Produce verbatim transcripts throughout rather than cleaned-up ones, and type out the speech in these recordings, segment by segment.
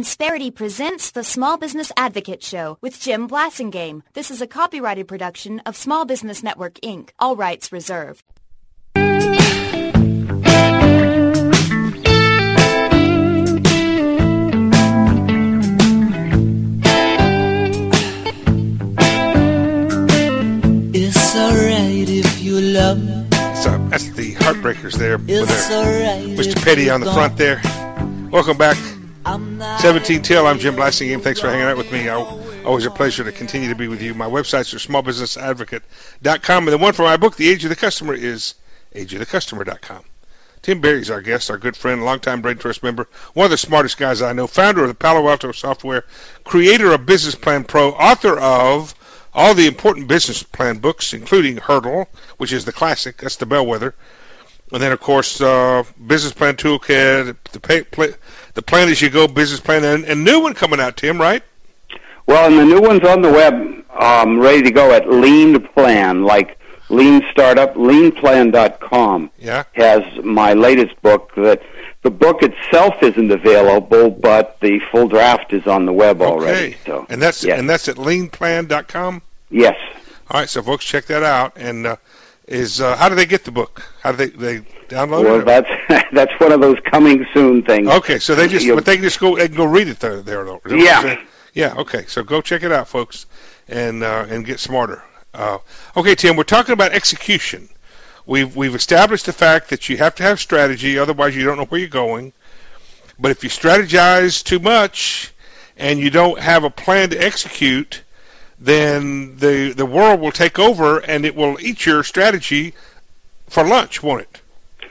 Insperity presents the Small Business Advocate Show with Jim Blasingame. This is a copyrighted production of Small Business Network, Incorporated. All rights reserved. It's alright if you love me. So that's the Heartbreakers there with right Mister Petty on the front there. Welcome back. seventeen till, I'm Jim Blasingame. Thanks for hanging out with me. Always a pleasure to continue to be with you. My websites are small business advocate dot com, and the one for my book, The Age of the Customer, is age of the customer dot com. Tim Berry's our guest, our good friend, longtime Brain Trust member, one of the smartest guys I know, founder of the Palo Alto Software, creator of Business Plan Pro, author of all the important business plan books, including Hurdle, which is the classic, that's the bellwether. And then, of course, uh, Business Plan Toolkit, the, pay, play, the Plan As You Go Business Plan, and a new one coming out, Tim, right? Well, and the new one's on the web, um, ready to go at Lean Plan, like Lean Startup. lean plan dot com yeah. has my latest book. That the book itself isn't available, but the full draft is on the web okay. already. So, and that's yes. and that's at lean plan dot com? Yes. All right, so folks, check that out. And uh, is uh, how do they get the book? How do they, they download well, it? Well, that's that's one of those coming soon things. Okay, so they just but they can just go they can go read it there. there though. Yeah. Yeah. Okay, so go check it out, folks, and uh, and get smarter. Uh, okay, Tim, we're talking about execution. We've we've established the fact that you have to have strategy, otherwise you don't know where you're going. But if you strategize too much and you don't have a plan to execute, then the the world will take over and it will eat your strategy for lunch, won't it?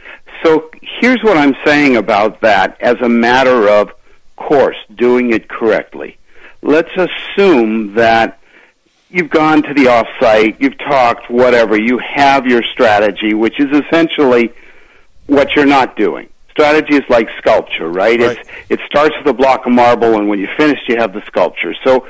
So here's what I'm saying about that as a matter of course, doing it correctly. Let's assume that you've gone to the off-site, you've talked, whatever, you have your strategy, which is essentially what you're not doing. Strategy is like sculpture, right? right. It's, it starts with a block of marble, and when you finish, you have the sculpture. So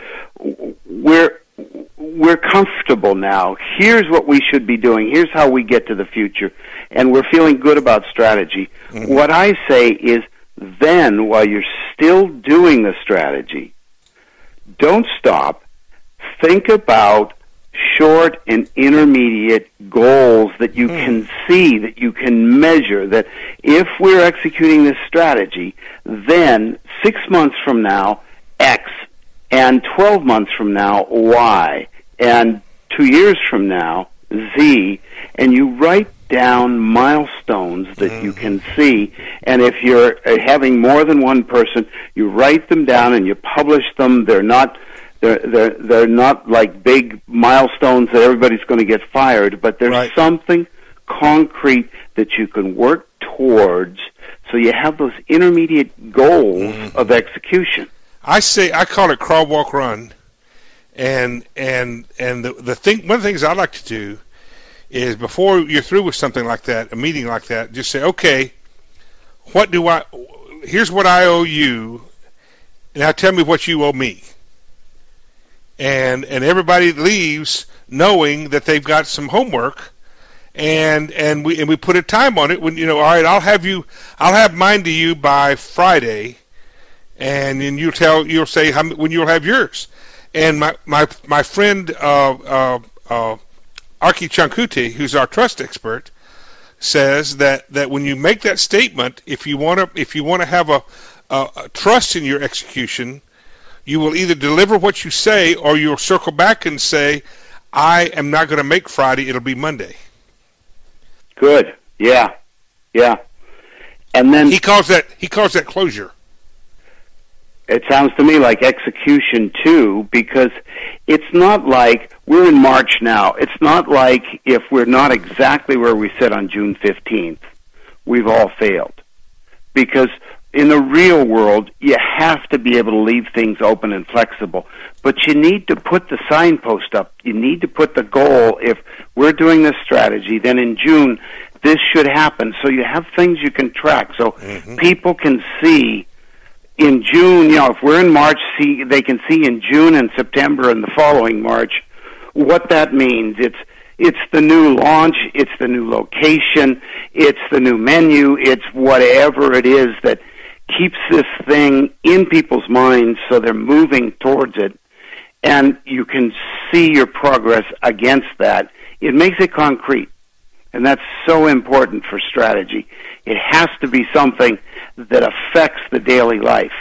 we're we're comfortable now. Here's what we should be doing. Here's how we get to the future. And we're feeling good about strategy. Mm-hmm. What I say is then, while you're still doing the strategy, don't stop. Think about short and intermediate goals that you mm. can see, that you can measure, that if we're executing this strategy, then six months from now, X, and twelve months from now, Y, and two years from now, Z, and you write down milestones that mm-hmm. you can see, and if you're having more than one person, you write them down and you publish them. They're not They're, they're, they're not like big milestones that everybody's going to get fired, but there's right. something concrete that you can work towards so you have those intermediate goals mm-hmm. of execution. I say, I call it crawl, walk, run. And, and, and the, the thing, one of the things I like to do is before you're through with something like that, a meeting like that, just say, okay, what do I, here's what I owe you, now tell me what you owe me. And and everybody leaves knowing that they've got some homework, and and we and we put a time on it. When you know, all right, I'll have you, I'll have mine to you by Friday, and then you tell you'll say how when you'll have yours. And my my my friend uh, uh, uh, Arki Chankuti, who's our trust expert, says that, that when you make that statement, if you want to if you want to have a, a, a trust in your execution, you will either deliver what you say or you'll circle back and say, I am not going to make Friday, it'll be Monday. Good. Yeah. Yeah. And then he calls that he calls that closure. It sounds to me like execution too, because it's not like we're in March now. It's not like if we're not exactly where we said on June fifteenth, we've all failed. Because in the real world, you have to be able to leave things open and flexible. But you need to put the signpost up. You need to put the goal. If we're doing this strategy, then in June, this should happen. So you have things you can track. So mm-hmm. people can see in June, you know, if we're in March, see they can see in June and September and the following March what that means. It's It's the new launch, it's the new location, it's the new menu, it's whatever it is that keeps this thing in people's minds so they're moving towards it, and you can see your progress against that. It makes it concrete, and that's so important for strategy. It has to be something that affects the daily life.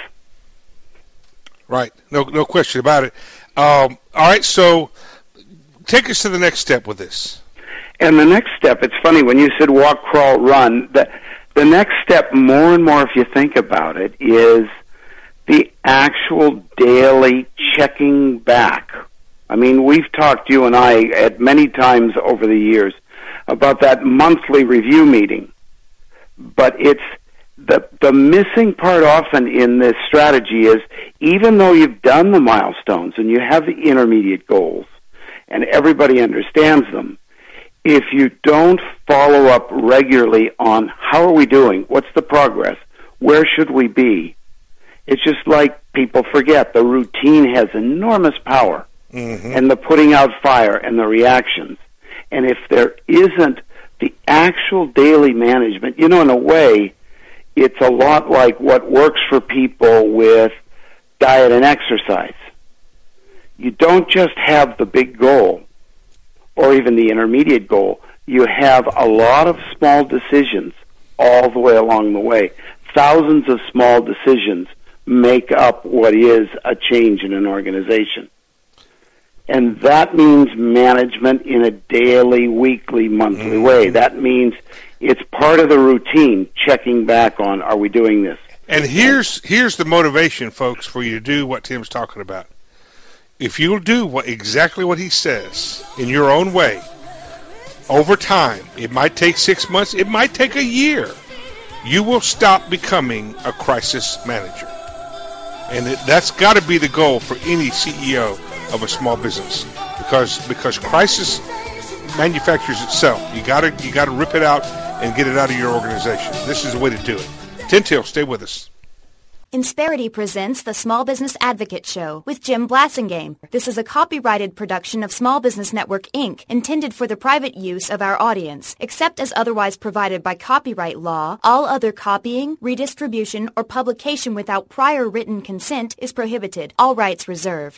Right. No, no question about it. Um, all right, so take us to the next step with this. And the next step, it's funny, when you said walk, crawl, run, the, the next step, more and more if you think about it, is the actual daily checking back. I mean, we've talked, you and I, at many times over the years about that monthly review meeting. But it's the the missing part often in this strategy is, even though you've done the milestones and you have the intermediate goals and everybody understands them, if you don't follow up regularly on how are we doing, what's the progress, where should we be, it's just like people forget the routine has enormous power, mm-hmm. and the putting out fire and the reactions. And if there isn't the actual daily management, you know, in a way, it's a lot like what works for people with diet and exercise. You don't just have the big goal or even the intermediate goal. You have a lot of small decisions all the way along the way. Thousands of small decisions make up what is a change in an organization. And that means management in a daily, weekly, monthly mm-hmm. way. That means it's part of the routine, checking back on, are we doing this? And here's here's the motivation, folks, for you to do what Tim's talking about. If you'll do what exactly what he says in your own way, over time, it might take six months, it might take a year, you will stop becoming a crisis manager. And it, that's got to be the goal for any C E O of a small business, because because crisis manufactures itself. You gotta you gotta rip it out and get it out of your organization. This is the way to do it. Tintil, stay with us. Insperity presents the Small Business Advocate Show with Jim Blasingame. This is a copyrighted production of Small Business Network, Incorporated, intended for the private use of our audience. Except as otherwise provided by copyright law, all other copying, redistribution, or publication without prior written consent is prohibited. All rights reserved.